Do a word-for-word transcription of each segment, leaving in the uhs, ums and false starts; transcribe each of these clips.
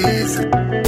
please.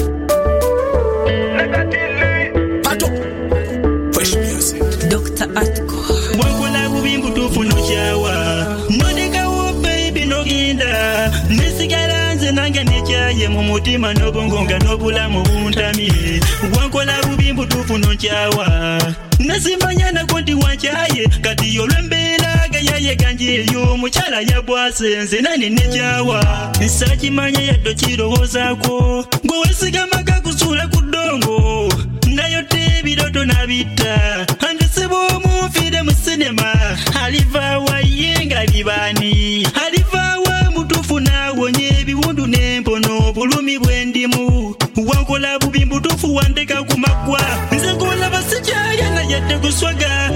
Pato. Fresh music. Doctor Atko. Wakola bubimbu tufuna kyawa. Nodeka wo baby noginda. Nisigalanze nange nekyaye mu mutima nobongonga nobulamu buntamye. Wakola bubimbu tufuna kyawa. Nasimanyana konti wanchaye kati yolembera gayaye ganje yo muchala ya bwase nze nani nejawa nisaki manya ya dochirowozako gwe wesigamaga kusula kudongo nayo tebiroto nabita andisebo mufire mu cinema aliva wa yenga libani aliva wa mutufu nawonye biwundu nempono bulumi bwendimu wankola bubimbu tufu wandeka kumagwa nze ngola basijaya na yette kuswaga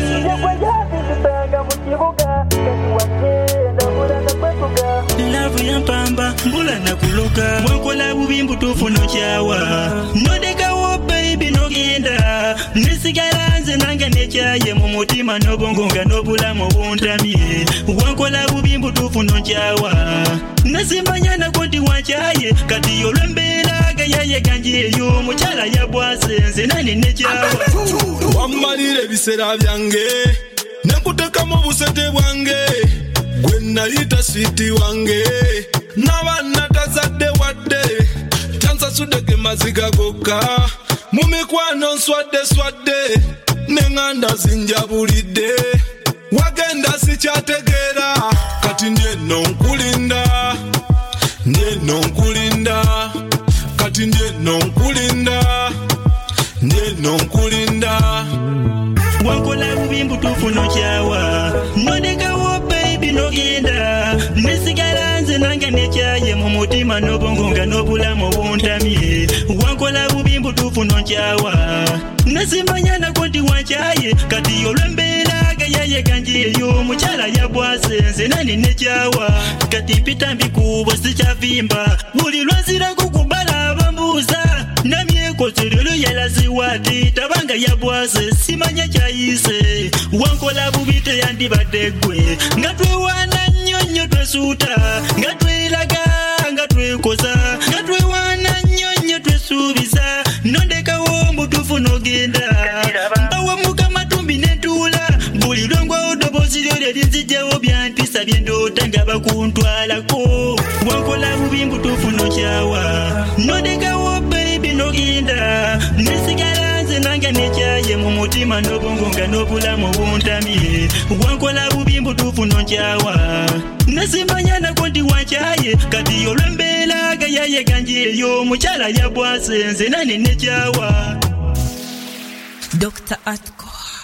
love ya mpamba mbula na kuloka wankola bubimbu tufu no kyawa nodeka wo baby nogenda nisigalanze nange nekyaye mu mutima nobongonga nobulamu buntamye wankola bubimbu tufu no kyawa nasimbanyana konti wanchaye kati yolembera gayaye ganje yo muchala ya bwase nze nani nekyawa Wamalire bisera byange nekuteka mu busete bwange gwe nalita switi wange n'abaana tazadde wadde tansasudde maziga gokka mu mikwano nswadde swadde n'eŋŋanda zinjabulidde wagenda sikyategeera kati ndyeno nkulinda ndyeno nkulinda kati ndyeno nkulinda ndyeno nkulinda wankola bubimbu tufuna kyawa nodeka wo baby nogenda nisigalanze nange nekyaye mu mutima nobongonga nobulamu buntamye wankola bubimbu tufuna kyawa nasimbanyana konti wanchaye kati yolembera gayaye ganje yo muchala ya bwase nze nani nekyawa kati pita mbikubo sikyavimba buli lwazira kukubala abambuza namyekoserero yalaziwati tabanga ya bwase simanya kyayise wankola bubite yandibadde gwe nga twewana nnyonnyo twesuuta nga tweraga nga twekoza nga twewana nnyonnyo twesuubiza nondekawo mutufu nogenda mbawa mukama tumbi nentuula buli lwongwawo ddoboozi lyo lerinzijjawo byantisa byendoota nga bakuntwalako wankola bubimbu tufuna kyawa nondekawo baby nogenda nesigalanze nange nekyaye mu mutima nobongonga nobulamu buntamye wankola bubimbu tufuna kyawa nasimbanyana konti wanchaye kati yolembera gayaye ganje yo muchala ya bwase nze nani nekyawa Doctor Atko.